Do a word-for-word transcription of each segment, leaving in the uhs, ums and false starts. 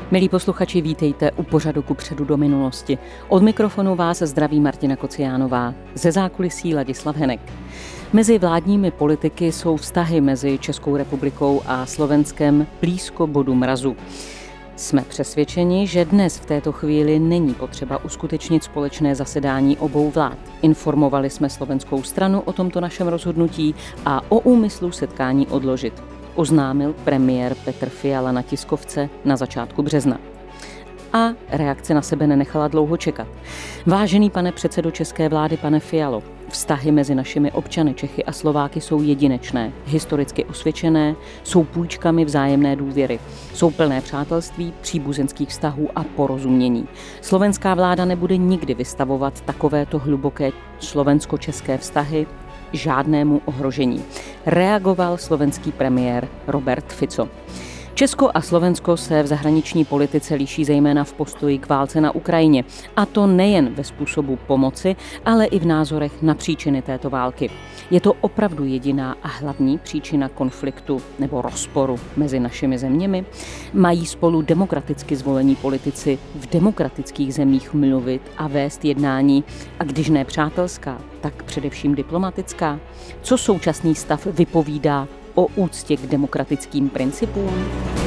Milí posluchači, vítejte u pořadu Kupředu do minulosti. Od mikrofonu vás zdraví Martina Kociánová, ze zákulisí Ladislav Henek. Mezi vládními politiky jsou vztahy mezi Českou republikou a Slovenskem blízko bodu mrazu. Jsme přesvědčeni, že dnes v této chvíli není potřeba uskutečnit společné zasedání obou vlád. Informovali jsme slovenskou stranu o tomto našem rozhodnutí a o úmyslu setkání odložit, oznámil premiér Petr Fiala na tiskovce na začátku března. A reakce na sebe nenechala dlouho čekat. Vážený pane předsedo české vlády, pane Fialo, vztahy mezi našimi občany Čechy a Slováky jsou jedinečné, historicky osvědčené, jsou půjčkami vzájemné důvěry, jsou plné přátelství, příbuzenských vztahů a porozumění. Slovenská vláda nebude nikdy vystavovat takovéto hluboké slovensko-české vztahy žádnému ohrožení. Reagoval slovenský premiér Robert Fico. Česko a Slovensko se v zahraniční politice liší zejména v postoji k válce na Ukrajině. A to nejen ve způsobu pomoci, ale i v názorech na příčiny této války. Je to opravdu jediná a hlavní příčina konfliktu nebo rozporu mezi našimi zeměmi? Mají spolu demokraticky zvolení politici v demokratických zemích mluvit a vést jednání, a když ne přátelská, tak především diplomatická? Co současný stav vypovídá o úctě k demokratickým principům?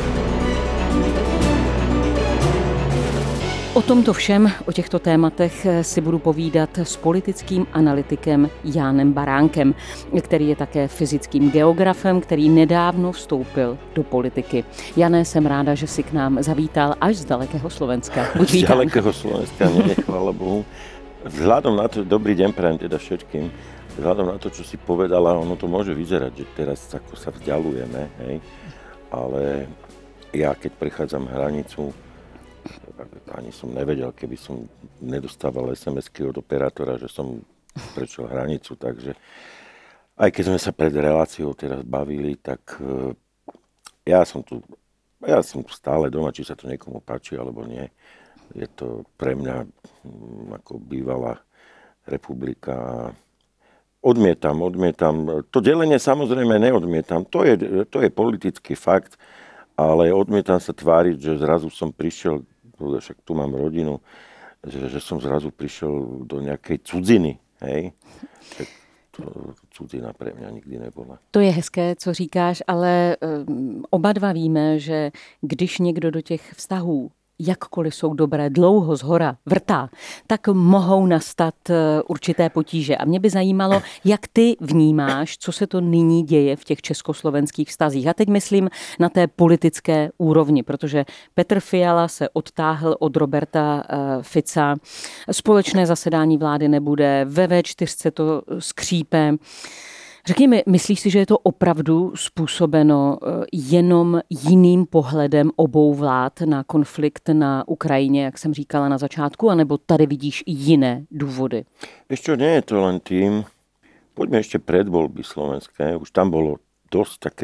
O tomto všem, o těchto tématech si budu povídat s politickým analytikem Jánem Baránkem, který je také fyzickým geografem, který nedávno vstoupil do politiky. Jané, jsem ráda, že si k nám zavítal až z dalekého Slovenska. Buď vítám. Z dalekého Slovenska, nie, chvála Bohu. Vzhľadom na to, dobrý deň prajem teda všetkým, vzhľadom na to, čo si povedala, ono to môže vyzerať, že teraz ako sa vzdialujeme, hej, ale ja keď prechádzam hranicu, ani som nevedel, keby som nedostával es em esky od operátora, že som prešiel hranicu, takže aj keď sme sa pred reláciou teraz bavili, tak ja som tu, ja som tu stále doma, či sa to niekomu páči, alebo nie. Je to pre mňa ako bývalá republika. Odmietam, odmietam. To delenie samozrejme neodmietam. To je, to je politický fakt, ale odmietam sa tváriť, že zrazu som prišiel, však tu mám rodinu, že, že som zrazu prišiel do nejakej cudziny, hej. Tak to cudzina pre mňa nikdy nebola. To je hezké, co říkáš, ale um, oba dva víme, že když někdo do těch vztahů, jakkoliv jsou dobré, dlouho zhora vrtá, tak mohou nastat určité potíže. A mě by zajímalo, jak ty vnímáš, co se to nyní děje v těch československých vztazích. A teď myslím na té politické úrovni, protože Petr Fiala se odtáhl od Roberta Fica. Společné zasedání vlády nebude, ve vé čtyři to skřípe. Řekni mi, myslíš si, že je to opravdu způsobeno jenom jiným pohledem obou vlád na konflikt na Ukrajině, jak jsem říkala na začátku, anebo tady vidíš i jiné důvody? Vieš čo, nie je to len tým. Poďme ešte pred voľby slovenské. Už tam bolo dosť také,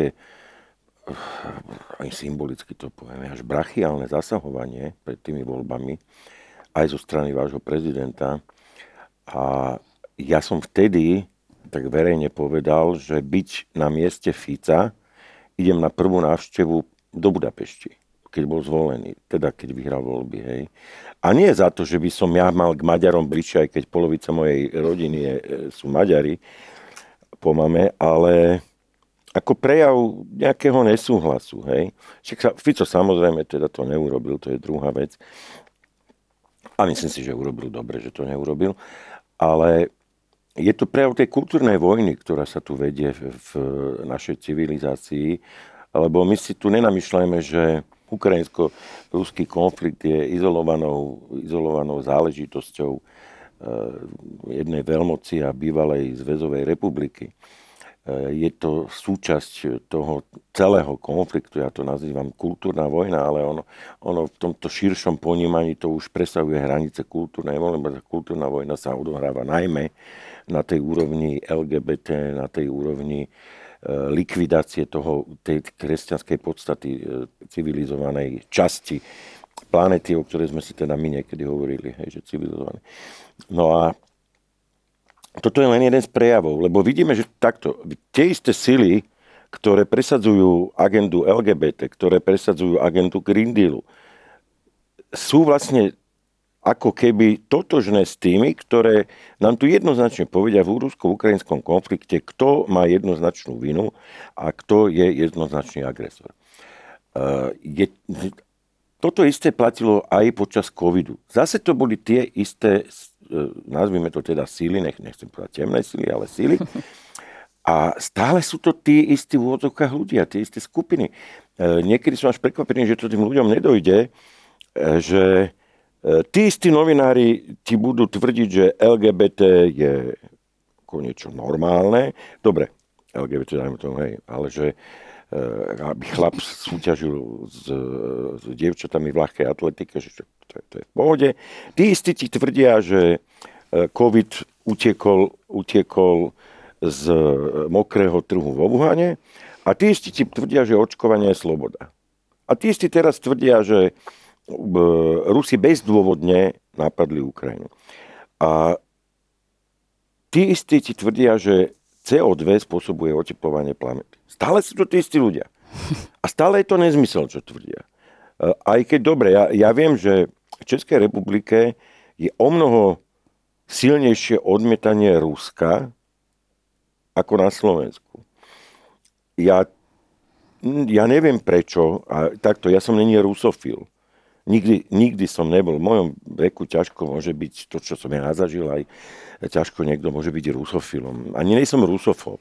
aj symbolicky to povieme, až brachiálne zasahovanie pred tými voľbami, aj zo strany vášho prezidenta. A ja som vtedy tak verejne povedal, že byť na mieste Fica, idem na prvú návštevu do Budapešti, keď bol zvolený, teda keď vyhral voľby, hej. A nie za to, že by som ja mal k Maďarom bližšie, aj keď polovica mojej rodiny je, sú Maďari po mame, ale ako prejav nejakého nesúhlasu, hej. Však Fico samozrejme teda to neurobil, to je druhá vec. A myslím si, že urobil dobre, že to neurobil, ale je to prejav tej kultúrnej vojny, ktorá sa tu vedie v, v našej civilizácii, lebo my si tu nenamýšľajme, že ukrajinsko-ruský konflikt je izolovanou, izolovanou záležitosťou e, jednej veľmoci a bývalej zväzovej republiky. E, je to súčasť toho celého konfliktu, ja to nazývam kultúrna vojna, ale ono, ono v tomto širšom ponímaní to už presahuje hranice kultúrnej vojny, lebo kultúrna vojna sa odohráva najmä na tej úrovni el gé bé té, na tej úrovni e, likvidácie toho, tej kresťanskej podstaty e, civilizovanej časti planety, o ktorej sme si teda my niekedy hovorili, hej, že civilizované. No a toto je len jeden z prejavov, lebo vidíme, že takto, tie isté sily, ktoré presadzujú agendu el gé bé té, ktoré presadzujú agendu Green Dealu, sú vlastne ako keby totožné s tými, ktoré nám tu jednoznačne povedia v rusko-ukrajinskom konflikte, kto má jednoznačnú vinu a kto je jednoznačný agresor. Je, toto isté platilo aj počas covidu. Zase to boli tie isté, nazvime to teda síly, nech, nechcem povedať temné síly, ale síly. A stále sú to tí istí v úvodzovkách ľudia, tie isté skupiny. Niekedy som až prekvapený, že to tým ľuďom nedojde, že tí istí novinári ti budú tvrdiť, že el gé bé té je ako niečo normálne. Dobre, el gé bé té dajme tomu, hej, ale že aby chlap súťažil s, s dievčatami v ľahkej atletike, že to, to, to je v pohode. Tí istí ti tvrdia, že COVID utiekol, utiekol z mokrého trhu vo Wuhane a tí istí ti tvrdia, že očkovanie je sloboda. A tí istí teraz tvrdia, že Rusi bezdôvodne napadli Ukrajinu. A tí istí ti tvrdia, že cé ó dva spôsobuje oteplovanie planéty. Stále sú to tí istí ľudia. A stále je to nezmysel, čo tvrdia. Aj keď, dobre, ja, ja viem, že v Českej republike je o mnoho silnejšie odmietanie Ruska ako na Slovensku. Ja, ja neviem prečo, a takto, ja som není rusofil. Nikdy, nikdy som nebol. V mojom veku ťažko môže byť to, čo som ja zažil, aj ťažko niekto môže byť rusofilom. Ani nie som rusofób.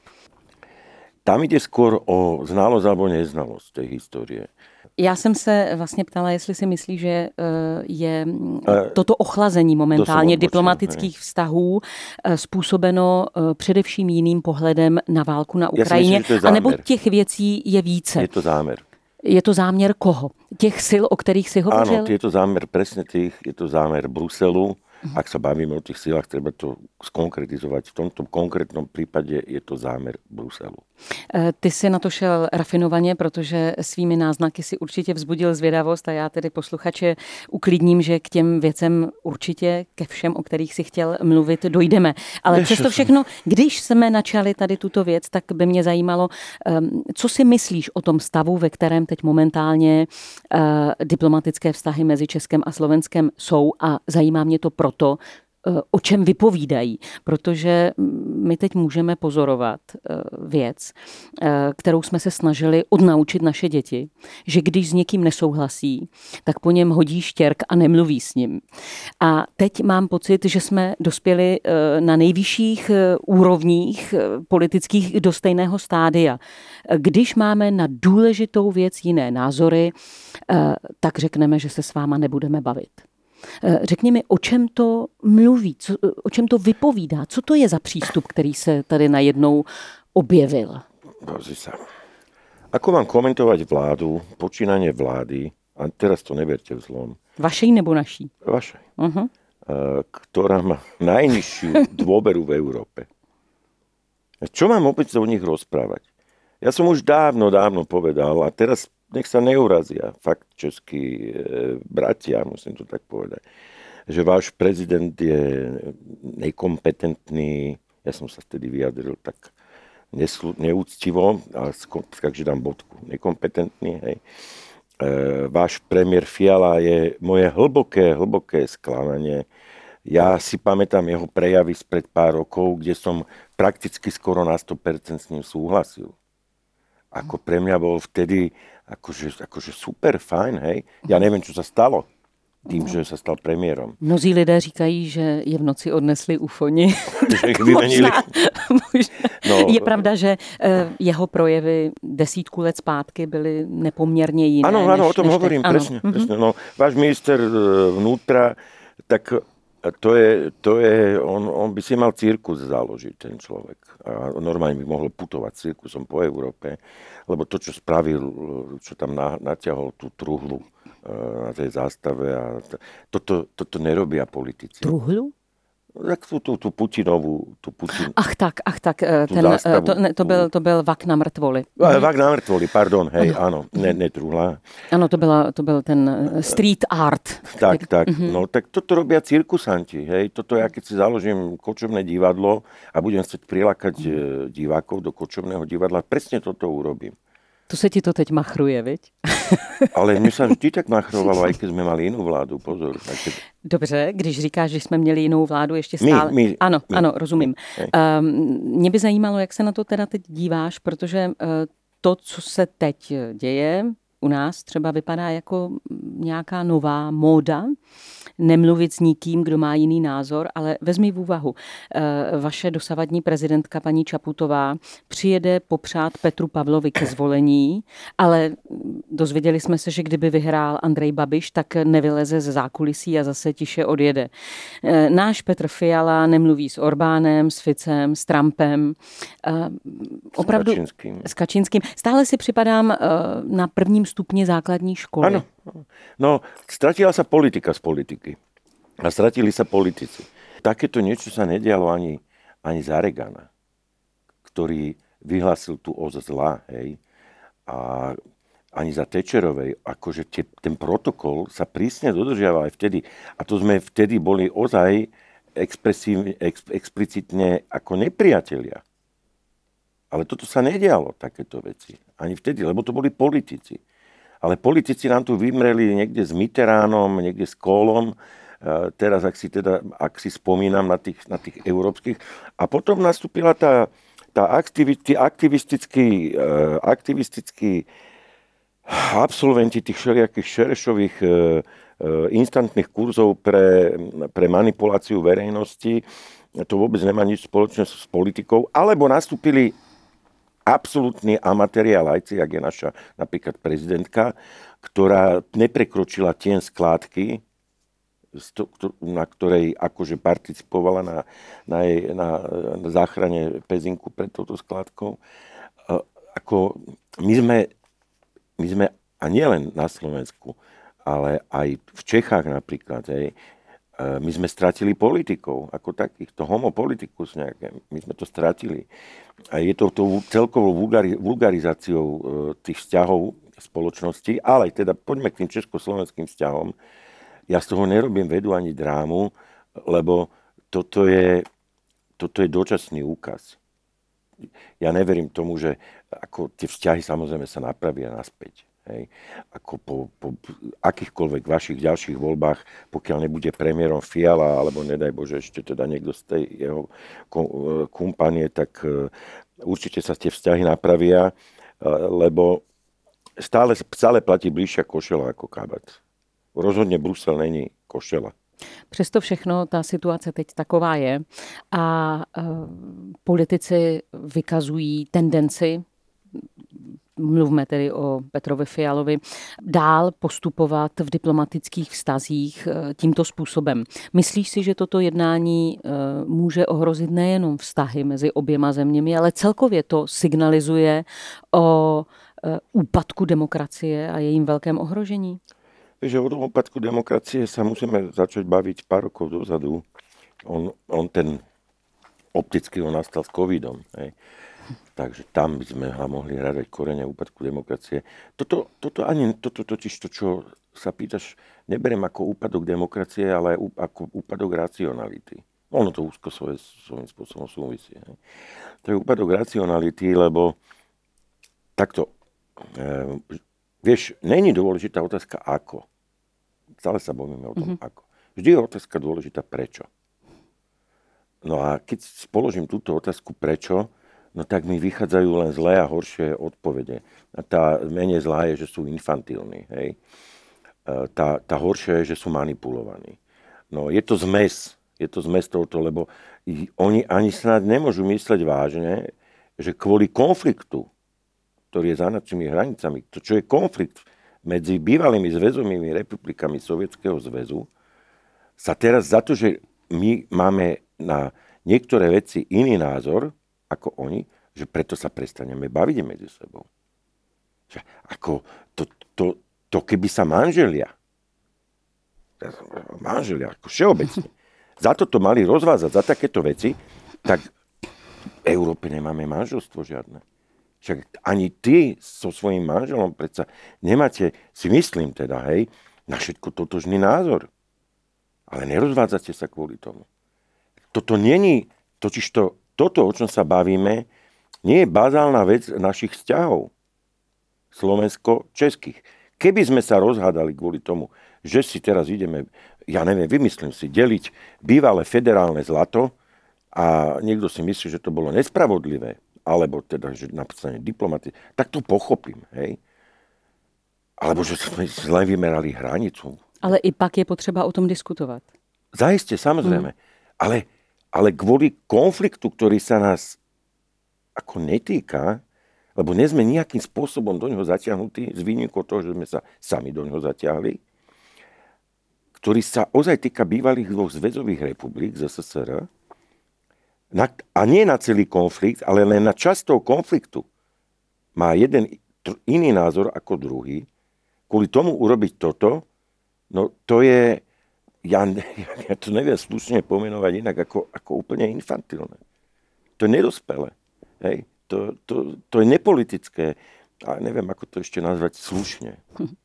Tam ide skôr o znalosť alebo neznalosť tej histórie. Já jsem se vlastně ptala, jestli si myslí, že je toto ochlazení momentálně diplomatických vztahů způsobeno především jiným pohledem na válku na Ukrajině, anebo těch věcí je více. Je to zámer. Je to záměr koho? Těch sil, o kterých si hovořil? Áno, je to zámer presne tých, je to zámer Bruselu. Ak sa bavíme o tých silách, treba to skonkretizovať. V tomto konkrétnom prípade je to zámer Bruselu. Ty si na to šel rafinovaně, protože svými náznaky si určitě vzbudil zvědavost a já tedy posluchače uklidním, že k těm věcem určitě ke všem, o kterých si chtěl mluvit, dojdeme. Ale přesto všechno, když jsme načali tady tuto věc, tak by mě zajímalo, co si myslíš o tom stavu, ve kterém teď momentálně diplomatické vztahy mezi Českem a Slovenskem jsou, a zajímá mě to proto, o čem vypovídají, protože my teď můžeme pozorovat věc, kterou jsme se snažili odnaučit naše děti, že když s někým nesouhlasí, tak po něm hodí štěrk a nemluví s ním. A teď mám pocit, že jsme dospěli na nejvyšších úrovních politických do stejného stádia. Když máme na důležitou věc jiné názory, tak řekneme, že se s váma nebudeme bavit. Řekni mi, o čem to mluví, co, o čem to vypovídá, co to je za přístup, který se tady najednou objevil? Pozri sa. Ako mám komentovať vládu, počínanie vlády, a teraz to neberte v zlom. Vašej nebo naší? Vašej. Uh-huh. Ktorá má najnižšiu dôveru v Európe. Čo mám opäť o nich rozprávať? Ja som už dávno, dávno povedal, a teraz nech sa neurazia, fakt českí e, bratia, musím to tak povedať, že váš prezident je nekompetentný, ja som sa vtedy vyjadril tak neslu, neúctivo, ale takže dám bodku, nekompetentný, hej. E, váš premiér Fiala je moje hlboké, hlboké sklamanie. Ja si pamätám jeho prejavy spred pár rokov, kde som prakticky skoro na sto percent s ním súhlasil. Ako pre mňa bol vtedy akože, akože super fajn, hej. Ja neviem, čo sa stalo tým, že sa stal premiérom. Mnozí lidé říkají, že je v noci odnesli ufoni. Že ich vymenili. Možná, možná. No, je pravda, že jeho projevy desítku let zpátky byly nepoměrně jiné. Áno, áno, než, o tom hovorím, teď. presne. Ano. presne. No, váš minister vnútra, tak to je, to je on, on by si mal cirkus založiť, ten človek. A normálne by mohol putovať cirkusom po Európe, lebo to, čo spravil, čo tam natiahol tú truhlu na tej zástave, a toto, toto nerobia politici. Truhlu? Tak tú, tú, tú Putinovú, tú Putin... Ach tak, ach tak, ten, zástavu, to, ne, to, byl, to byl vak na mrtvoli. Vak na mrtvoli, pardon, hej, ano. áno, ne, ne truhla. Áno, to, byla, to byl ten street art. Tak, tak, mm-hmm. No tak toto robia cirkusanti, hej, toto ja keď si založím kočovné divadlo a budem chcieť prilákať divákov do kočovného divadla, presne toto urobím. To se ti to teď machruje, viď? Ale mne sa vždy tak machrovalo, aj keď sme mali inú vládu, pozor. Keď... Dobře, když říkáš, že jsme měli jinou vládu, ještě stále... My, my, ano, my, ano, rozumím. My, um, mě by zajímalo, jak se na to teda teď díváš, protože uh, to, co se teď děje u nás, třeba vypadá jako nějaká nová móda, nemluvit s nikým, kdo má jiný názor, ale vezmi v úvahu, vaše dosavadní prezidentka paní Čaputová přijede popřát Petru Pavlovi ke zvolení, ale dozvěděli jsme se, že kdyby vyhrál Andrej Babiš, tak nevyleze ze zákulisí a zase tiše odjede. Náš Petr Fiala nemluví s Orbánem, s Ficem, s Trumpem. Opravdu, s Kačínským. S Kačínským. Stále si připadám na prvním stupni základní školy. Áno. No, stratila sa politika z politiky. A stratili sa politici. Takéto niečo sa nedialo ani, ani za Regana, ktorý vyhlásil tu os zla, hej. A ani za Thatcherovej. Akože te, ten protokol sa prísne dodržiaval aj vtedy. A to sme vtedy boli ozaj expresívne, ex, explicitne ako nepriatelia. Ale toto sa nedialo, takéto veci. Ani vtedy, lebo to boli politici. Ale politici nám tu vymreli niekde s Mitteránom, niekde s Kohlom, teraz, ak si, teda, ak si spomínam na tých, na tých európskych. A potom nastúpila tá, tá aktivisti, aktivistický, aktivistický absolventi tých všelijakých Šerešových instantných kurzov pre, pre manipuláciu verejnosti. To vôbec nemá nič spoločné s politikou. Alebo nastúpili absolútni amatéri a lajci, jak je naša napríklad prezidentka, ktorá neprekročila tien skládky, na ktorej akože participovala na, na, jej, na, na záchrane Pezinku pred touto skládkou. Ako my sme, my sme, a nielen na Slovensku, ale aj v Čechách napríklad, hej, my sme stratili politikov ako takých, to homopolitikus nejaké, my sme to stratili. A je to tou celkovou vulgari, vulgarizáciou tých vzťahov spoločnosti, ale teda poďme k tým československým vzťahom. Ja z toho nerobím vedu ani drámu, lebo toto je, toto je dočasný úkaz. Ja neverím tomu, že ako tie vzťahy samozrejme sa napravia naspäť. Hej. Ako po, po akýchkoľvek vašich ďalších voľbách, pokiaľ nebude premiérom Fiala, alebo nedaj Bože ešte teda niekto z tej jeho kumpanie, tak určite sa tie vzťahy napravia, lebo stále, stále platí bližšia košela ako kabát. Rozhodne Brusel není košela. Přesto všechno ta situace teď taková je a e, politici vykazují tendenci, mluvme tedy o Petrovi Fialovi, dál postupovat v diplomatických vztazích tímto způsobem. Myslíš si, že toto jednání může ohrozit nejenom vztahy mezi oběma zeměmi, ale celkově to signalizuje o úpadku demokracie a jejím velkém ohrožení? Víš, že o tom úpadku demokracie sa musíme začať baviť pár rokov dozadu. On, on ten optický, on nastal s covidom, hej. Takže tam by sme mohli hľadať korene úpadku demokracie. Toto, toto ani, toto totiž to, čo sa pýtaš, neberiem ako úpadok demokracie, ale ako úpadok racionality. Ono to úzko svoje, svojím spôsobom súvisí. Hej. To je úpadok racionality, lebo takto, e, vieš, není dôležitá otázka ako. Stále sa bavíme o tom mm-hmm. ako. Vždy je otázka dôležitá prečo. No a keď položím túto otázku prečo, no tak mi vychádzajú len zlé a horšie odpovede. A tá menej zlá je, že sú infantilní. Hej. Tá, tá horšia je, že sú manipulovaní. No je to zmes. Je to zmes tohoto, lebo oni ani snáď nemôžu mysleť vážne, že kvôli konfliktu, ktorý je za našimi hranicami, to, čo je konflikt medzi bývalými zväzovými republikami Sovietskeho zväzu, sa teraz za to, že my máme na niektoré veci iný názor, ako oni, že preto sa prestaneme baviť medzi sebou. Že ako to, to, to keby sa manželia, manželia, ako všeobecne, za toto mali rozvázať, za takéto veci, tak v Európe nemáme manželstvo žiadne. Však ani ty so svojím manželom predsa nemáte, si myslím teda, hej, na všetko totožný názor. Ale nerozvádzate sa kvôli tomu. Toto není, totižto toto, o čom sa bavíme, nie je bazálna vec našich vzťahov slovensko-českých. Keby sme sa rozhádali kvôli tomu, že si teraz ideme, ja neviem, vymyslím si, deliť bývalé federálne zlato a niekto si myslí, že to bolo nespravodlivé, alebo teda, že napríklad diplomatie, tak to pochopím, hej. Alebo že sme zle vymerali hranicu. Ale i pak je potřeba o tom diskutovat. Zajisté, samozrejme. Mm. Ale, ale kvôli konfliktu, ktorý sa nás ako netýka, lebo nie sme nejakým spôsobom do neho zatiahnutí, z výnimkou toho, že sme sa sami do neho zatiahli, ktorý sa ozaj týka bývalých dvoch zväzových republik z es es er, na, a nie na celý konflikt, ale len na časť toho konfliktu má jeden iný názor ako druhý. Kvôli tomu urobiť toto, no to je, ja, ja to neviem slušne pomenovať inak, ako, ako úplne infantilné. To je nedospelé. Hej? To, to, to je nepolitické. A neviem, ako to ešte nazvať slušne.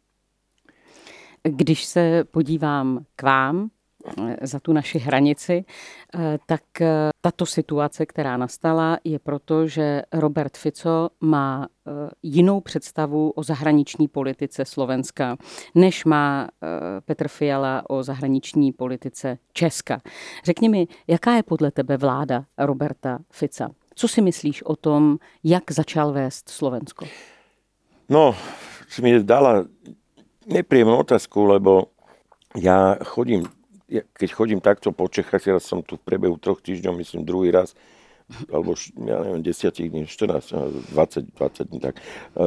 Když se podívám k vám za tu naši hranici, tak tato situace, která nastala, je proto, že Robert Fico má jinou představu o zahraniční politice Slovenska, než má Petr Fiala o zahraniční politice Česka. Řekni mi, jaká je podle tebe vláda Roberta Fica? Co si myslíš o tom, jak začal vést Slovensko? No, si mi dala nepríjemnú otázku, lebo ja chodím, keď chodím takto po Čechách, ja som tu v priebehu troch týždňov, myslím druhý raz, alebo ja neviem, desiatich dní, štrnásť, dvadsať, dvadsať dní, tak.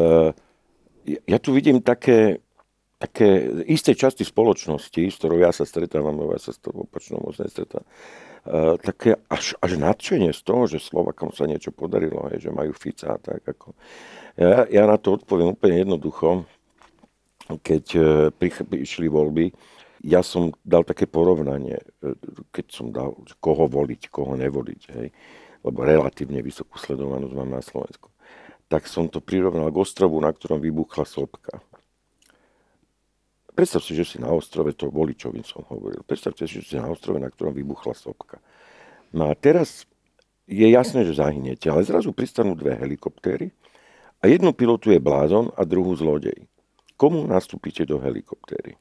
Ja tu vidím také, také isté časti spoločnosti, s ktorou ja sa stretávam, lebo ja sa s tou opačnou moc nestretám, také až, až nadšenie z toho, že Slovakom sa niečo podarilo, že majú Fica a tak. Ako. Ja, ja na to odpoviem úplne jednoducho. Keď prišli voľby, ja som dal také porovnanie, keď som dal, koho voliť, koho nevoliť, hej, lebo relatívne vysokú sledovanosť mám na Slovensku. Tak som to prirovnal k ostrovu, na ktorom vybuchla sopka. Predstav si, že si na ostrove, to voličovým som hovoril, predstavte si, že si na ostrove, na ktorom vybuchla sopka. No a teraz je jasné, že zahynete, ale zrazu pristanú dve helikoptéry a jednu pilotuje blázon a druhú zlodej. Komu nastúpite do helikoptéry?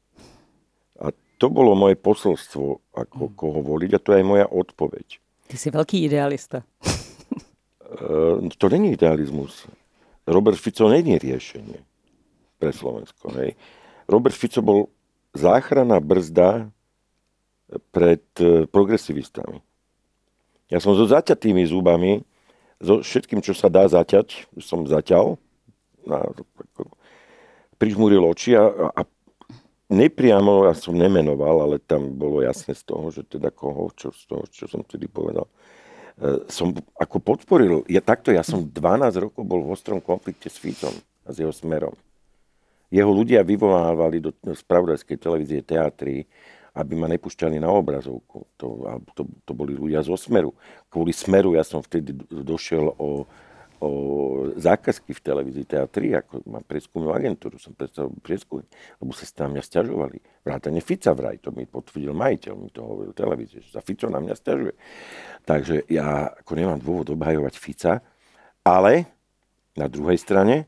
A to bolo moje posolstvo, ako koho voliť, a to je aj moja odpoveď. Ty si veľký idealista. E, to není idealizmus. Robert Fico není riešenie pre Slovensko. Hej. Robert Fico bol záchranná brzda pred progresivistami. Ja som so zaťatými zubami, so všetkým, čo sa dá zaťať, som zaťal, na, prižmúril oči a, a nepriamo, ja som nemenoval, ale tam bolo jasné z toho, že teda koho, čo, z toho, čo som tedy povedal, som ako podporil. Ja, takto, ja som dvanásť rokov bol v ostrom konflikte s Ficom a s jeho Smerom. Jeho ľudia vyvolávali do spravodajskej televízie té á tri, aby ma nepúšťali na obrazovku. To, to, to boli ľudia zo Smeru. Kvôli Smeru ja som vtedy došiel o, o zákazky v televízii té á tri, ako mám prieskumnú agentúru, som predstavil prieskum, lebo sa na mňa sťažovali. Vrátane Fica vraj, to mi potvrdil majiteľ, mi to hovoril televízie, že sa Fico na mňa sťažuje. Takže ja ako nemám dôvod obhajovať Fica, ale na druhej strane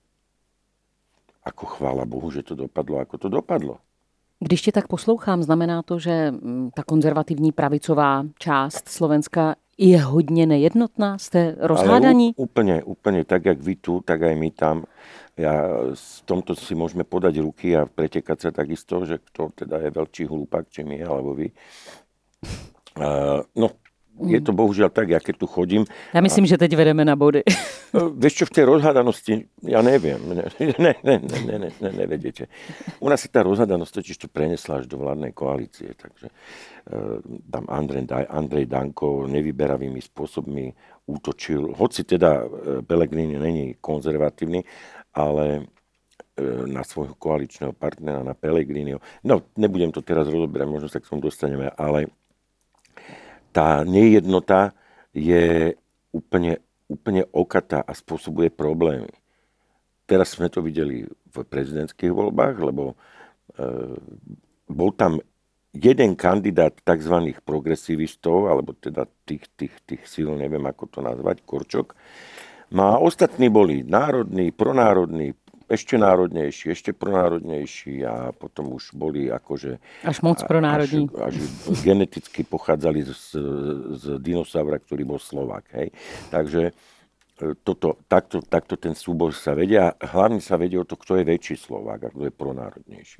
ako chvála Bohu, že to dopadlo, ako to dopadlo. Když tě tak poslouchám, znamená to, že ta konzervativní pravicová část Slovenska je hodně nejednotná? Jste rozhádaní? Ale úplne, úplne tak, jak vy tu, tak aj my tam. Ja s tomto si môžeme podať ruky a pretekať sa takisto, že kto teda je veľký hlúpak, či my, alebo vy. Uh, no, je to bohužiaľ tak, ja keď tu chodím... Ja myslím, a... že teď vedeme na body. Vieš čo, v tej rozhádanosti, ja neviem, ne, ne, ne, ne, ne, ne, nevedete. U nás si tá rozhádanosť totiž to prenesla až do vládnej koalície, takže uh, tam Andrej, Andrej Danko nevyberavými spôsobmi útočil, hoci teda Pellegrini není konzervatívny, ale uh, na svojho koaličného partnera, na Pellegriniho. No, nebudem to teraz rozoberať, možno sa k tomu dostaneme, ale tá nejednota je úplne, úplne okatá a spôsobuje problémy. Teraz sme to videli v prezidentských voľbách, lebo e, bol tam jeden kandidát tzv. Progresivistov, alebo teda tých, tých, tých síl, neviem ako to nazvať, Korčok. No a ostatní boli národní, pronárodní, ešte národnejší, ešte pronárodnejší a potom už boli akože... Až moc pronárodní. Až, až geneticky pochádzali z, z dinosaura, ktorý bol Slovák. Hej. Takže toto, takto, takto ten súbor sa vedia. Hlavne sa vedie o to, kto je väčší Slovák a kto je pronárodnejší.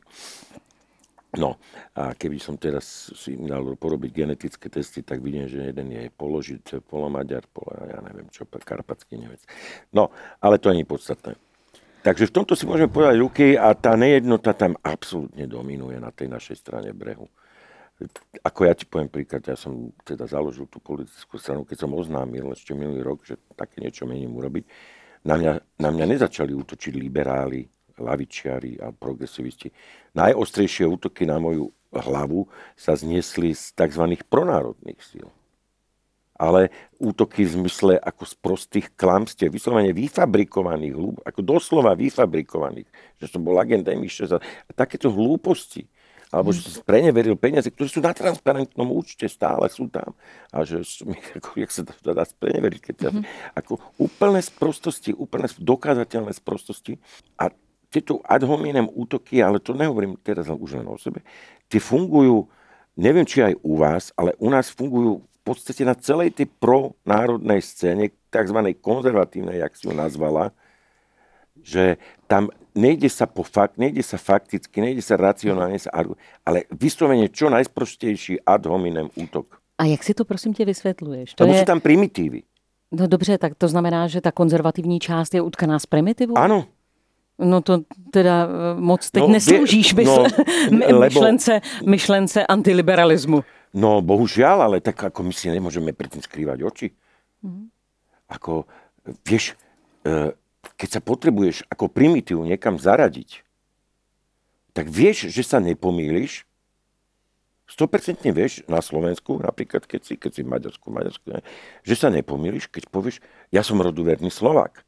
No a keby som teraz si dal porobiť genetické testy, tak vidím, že jeden je položit, polomaďar, polo, ja neviem čo, karpatský Nemec. No, ale to nie je podstatné. Takže v tomto si môžeme povedať ruky a tá nejednota tam absolútne dominuje na tej našej strane brehu. Ako ja ti poviem príklad, ja som teda založil tú politickú stranu, keď som oznámil ešte minulý rok, že také niečo mením urobiť. Na mňa, na mňa nezačali útočiť liberáli, lavičiari a progresivisti. Najostrejšie útoky na moju hlavu sa zniesli z tzv. Pronárodných síl. Ale útoky v zmysle ako z prostých klamstiev, vyslovene vyfabrikovaných, ako doslova vyfabrikovaných, že som bol agent em í šesť a takéto hlúposti, alebo že som preneveril peniaze, ktoré sú na transparentnom účte, stále sú tam. A že ako, jak sa to dá preneveriť, keď sa, mm-hmm. ako úplné sprostosti, úplné dokázateľné sprostosti a tieto ad hominem útoky, ale to nehovorím teraz už len o sebe, tie fungujú, neviem, či aj u vás, ale u nás fungujú v podstate na celej tej pronárodnej scéne, takzvanej konzervatívnej, jak si ju nazvala, že tam nejde sa po fakt, nejde sa fakticky, nejde sa racionálne, sa, ale vyslovene čo najsprostejší ad hominem útok. A jak si to prosím tě vysvětluješ? To Lebo je... sú tam primitívy. No dobře, tak to znamená, že ta konzervativní část je utkaná z primitivu? Áno. No to teda moc teď no, nesloužíš no, lebo... myšlence, myšlence antiliberalismu. No bohužiaľ, ale tak ako my si nemôžeme pri tým skrývať oči. Mm. Ako, vieš, keď sa potrebuješ ako primitív niekam zaradiť, tak vieš, že sa nepomýliš. sto percent vieš na Slovensku, napríklad keď si, keď si v Maďarsku, Maďarsku, že sa nepomýliš, keď povieš, ja som roduverný Slovák.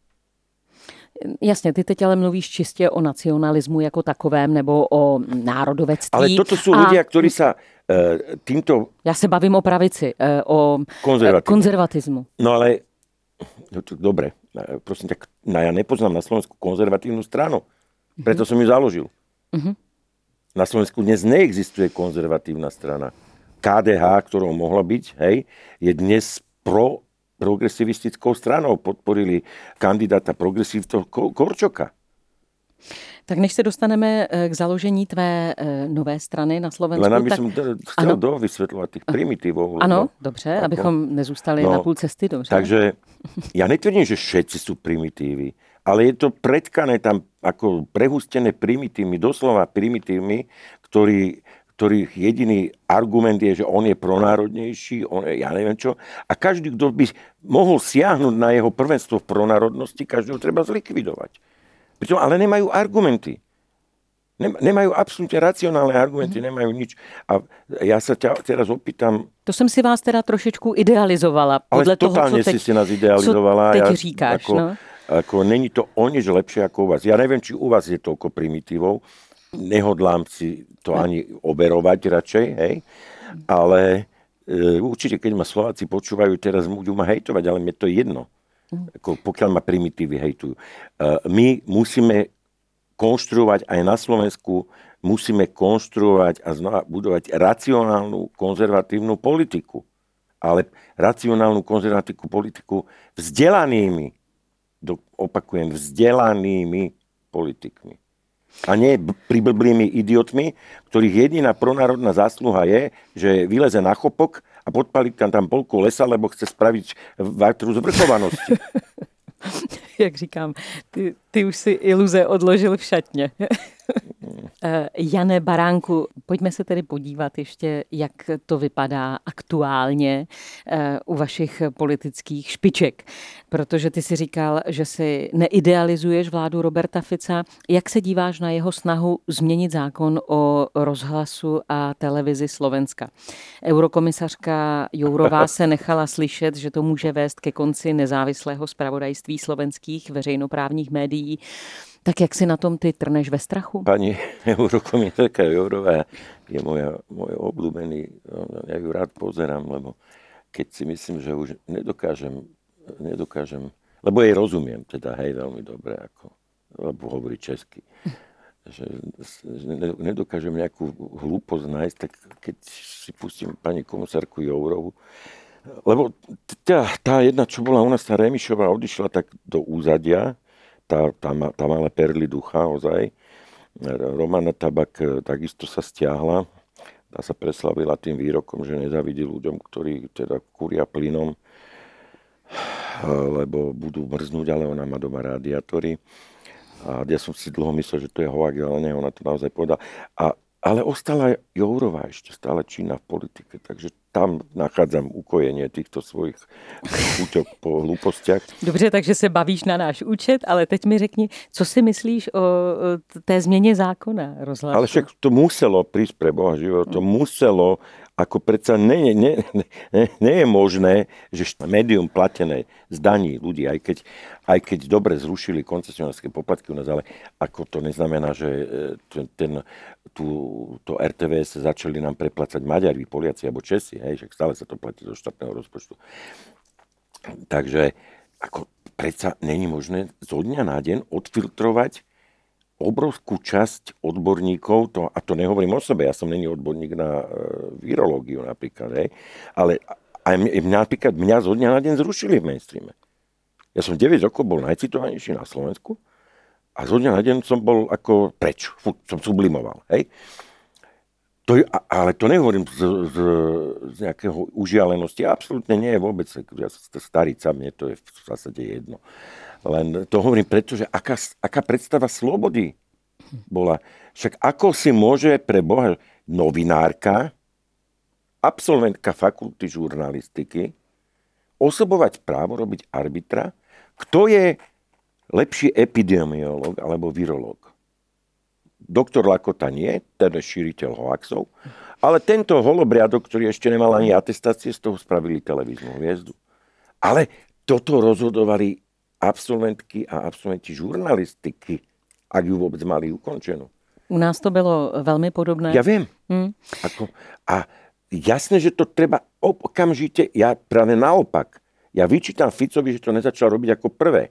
Jasně, ty teď ale mluvíš čistě o nacionalismu jako takovém nebo o národovectví. Ale toto sú a... ľudia, ktorí sa e, týmto... Já se bavím o pravici, e, o konzervatismu. No ale, no, to, dobre, prosím, tak no, ja nepoznám na Slovensku konzervatívnu stranu. Preto som ju založil. Uh-huh. Na Slovensku dnes neexistuje konzervatívna strana. ká dé há, ktorou mohla byť, hej, je dnes pro progresivistickou stranou. Podporili kandidáta progresivtoho Korčoka. Tak než se dostaneme k založení tvé nové strany na Slovensku... Len aby tak... som chcel dovysvetľovať tých primitívov. Ano, lebo, dobře, ako... abychom nezůstali no, na půl cesty, dobře. Takže ja netvrdím, že všetci sú primitívy, ale je to pretkané tam ako prehustené primitívmi, doslova primitívmi, ktorí ktorých jediný argument je, že on je pronárodnejší, on je, ja neviem čo. A každý, kto by mohol siahnuť na jeho prvenstvo v pronárodnosti, každého treba zlikvidovať. Pritom, ale nemajú argumenty. Nemajú absolútne racionálne argumenty, mm-hmm. nemajú nič. A ja sa ťa teraz opýtam... To jsem si vás teda trošičku idealizovala. Ale podle totálne toho, co teď, si si nás idealizovala. Co teď ja, říkáš, ako, no? Ako, není to o nič lepšie ako u vás. Ja neviem, či u vás je toľko primitívov. Nehodlám si to ani overovať radšej, hej. Ale e, určite, keď ma Slováci počúvajú, teraz budú ma hejtovať, ale mne to je jedno. Ako, pokiaľ ma primitívy hejtujú. E, my musíme konštruovať aj na Slovensku, musíme konštruovať a znova budovať racionálnu konzervatívnu politiku. Ale racionálnu konzervatívnu politiku vzdelanými, do, opakujem, vzdelanými politikmi. A nie priblblými idiotmi, ktorých jediná pronárodná zásluha je, že vyleze na chopok a podpalí tam, tam polku lesa, lebo chce spraviť vatru zvrchovanosti. Jak říkám, ty, ty už si iluze odložil v šatně. Jane Baránku, pojďme se tedy podívat ještě, jak to vypadá aktuálně u vašich politických špiček. Protože ty si říkal, že si neidealizuješ vládu Roberta Fica. Jak se díváš na jeho snahu změnit zákon o rozhlasu a televizi Slovenska? Eurokomisařka Jourová se nechala slyšet, že to může vést ke konci nezávislého zpravodajství slovenských veřejnoprávních médií. Tak jak si na tom ty trneš ve strachu? Pani eurokomisárka Jourová je moja, môj obľúbený, ja ju rád pozerám, lebo keď si myslím, že už nedokážem, nedokážem, lebo jej rozumiem teda, hej, veľmi dobre, ako lebo hovorí česky. Že, že nedokážem nejakú hlúposť nájsť, tak keď si pustím pani komisárku Jourovú, lebo tá, tá jedna, čo bola u nás, tá Remišová, odišla tak do úzadia, tá, tá, tá mala perly ducha, ozaj. Romana Tabak takisto sa stiahla, tá sa preslavila tým výrokom, že nezávidí ľuďom, ktorí teda kúria plynom, lebo budú mrznúť, ale ona má doma radiátory. A ja som si dlho myslel, že to je hoax, ale nie, ona to naozaj povedala. A, ale ostala Jourová ešte stále činná v politike, takže tam nachádzam ukojenie týchto svojich chuťok po hlúpostiach. Dobře, takže se bavíš na náš účet, ale teď mi řekni, co si myslíš o té změně zákona rozhlasu? Ale však to muselo prísť pre Boha živého, to muselo, ako predsa nie, nie, nie, nie je možné, že médium platené z daní ľudí, aj keď, aj keď dobre zrušili koncesionárske poplatky u nás, ale ako to neznamená, že ten, ten, tú, to er té vé es začali nám preplácať Maďari, Poliaci alebo Česi, hej, však stále sa to platí zo štátneho rozpočtu. Takže ako predsa není možné zo dňa na deň odfiltrovať obrovskú časť odborníkov, to, a to nehovorím o sebe, ja som není odborník na e, virológiu napríklad, hej, ale aj mňa, napríklad mňa zo dňa na deň zrušili v mainstreame. Ja som deväť rokov bol najcitovanejší na Slovensku a zo dňa na deň som bol ako preč, fú, som sublimoval, hej. To, ale to nehovorím z, z, z nejakého užialenosti, absolútne nie je vôbec, ja som starý sám, mne to je v zásade jedno. Len to hovorím preto, že aká, aká predstava slobody bola. Však ako si môže pre Boha novinárka, absolventka fakulty žurnalistiky, osobovať právo robiť arbitra, kto je lepší epidemiológ alebo virológ. Doktor Lakota nie, ten je šíriteľ hoaxov, ale tento holobriadok, ktorý ešte nemal ani atestácie, z toho spravili televíznu hviezdu. Ale toto rozhodovali absolventky a absolventi žurnalistiky, ak ju vôbec mali ukončenú. U nás to bylo veľmi podobné. Ja viem. Hmm. Ako, a jasné, že to treba okamžite, ja práve naopak, ja vyčítam Ficovi, že to nezačal robiť ako prvé.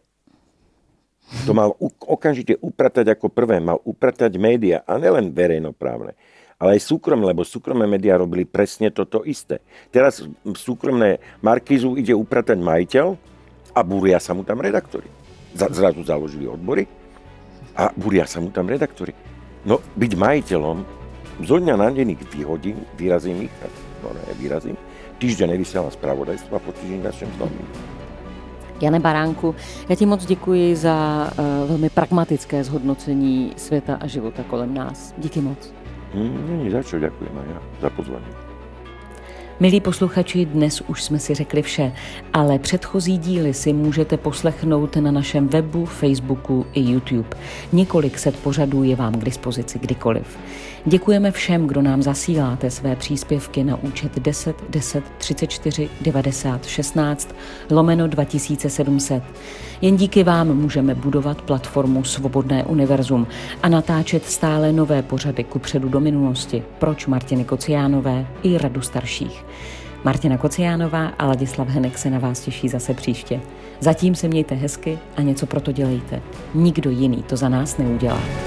To mal okamžite upratať ako prvé, mal upratať médiá, a nielen verejnoprávne, ale aj súkromné, lebo súkromné médiá robili presne toto isté. Teraz súkromné Markízu ide upratať majiteľ, a búria sa mu tam redaktori. Zrazu založili odbory a búria sa mu tam redaktori. No, byť majiteľom, zo dňa na deň ich vyhodím, vyrazím ich, no ne, vyrazím, týždeň nevysielam spravodajstvo a po týždeň začnem znovu. Jane Baránku, já ti moc děkuji za uh, velmi pragmatické zhodnocení světa a života kolem nás. Díky moc. Hmm, není za čo, ďakujem aj ja za pozvanie. Milí posluchači, dnes už jsme si řekli vše, ale předchozí díly si můžete poslechnout na našem webu, Facebooku i YouTube. Několik set pořadů je vám k dispozici kdykoliv. Děkujeme všem, kdo nám zasíláte své příspěvky na účet deset deset třicet čtyři devadesát šestnáct lomeno dva tisíce sedm set. Jen díky vám můžeme budovat platformu Svobodné univerzum a natáčet stále nové pořady kupředu do minulosti. Proč Martiny Kociánové i Radu starších. Martina Kociánová a Ladislav Henek se na vás těší zase příště. Zatím se mějte hezky a něco pro to dělejte. Nikdo jiný to za nás neudělá.